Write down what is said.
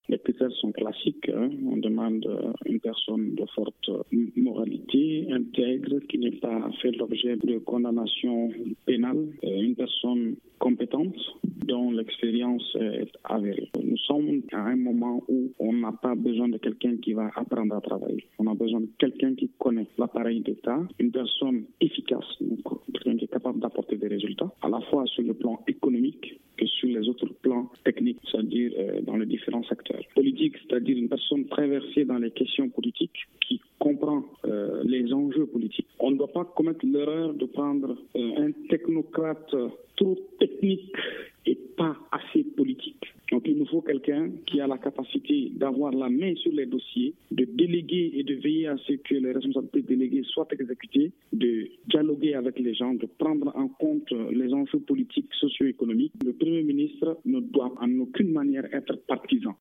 Les critères sont classiques. On demande une personne de forte moralité, intègre, qui n'est pas fait l'objet de condamnation pénale, une personne compétente dont l'expérience est avérée. Nous sommes à un moment où on n'a pas besoin de quelqu'un qui va apprendre à travailler. On a besoin de quelqu'un qui connaît l'appareil d'État, une personne efficace, quelqu'un qui est capable d'apporter des résultats, à la fois sur le plan économique que sur les autres plans techniques, c'est-à-dire dans les différents secteurs. Politique, c'est-à-dire une personne très versée dans les questions politiques, qui comprend les enjeux politiques. On ne doit pas commettre l'erreur de prendre un technocrate trop technique et pas assez politique. Donc il nous faut quelqu'un qui a la capacité d'avoir la main sur les dossiers, de déléguer et de veiller à ce que les responsabilités déléguées soient exécutées, de dialoguer avec les gens, de prendre en compte les enjeux politiques, socio-économiques. Le Premier ministre ne doit en aucune manière être partisan.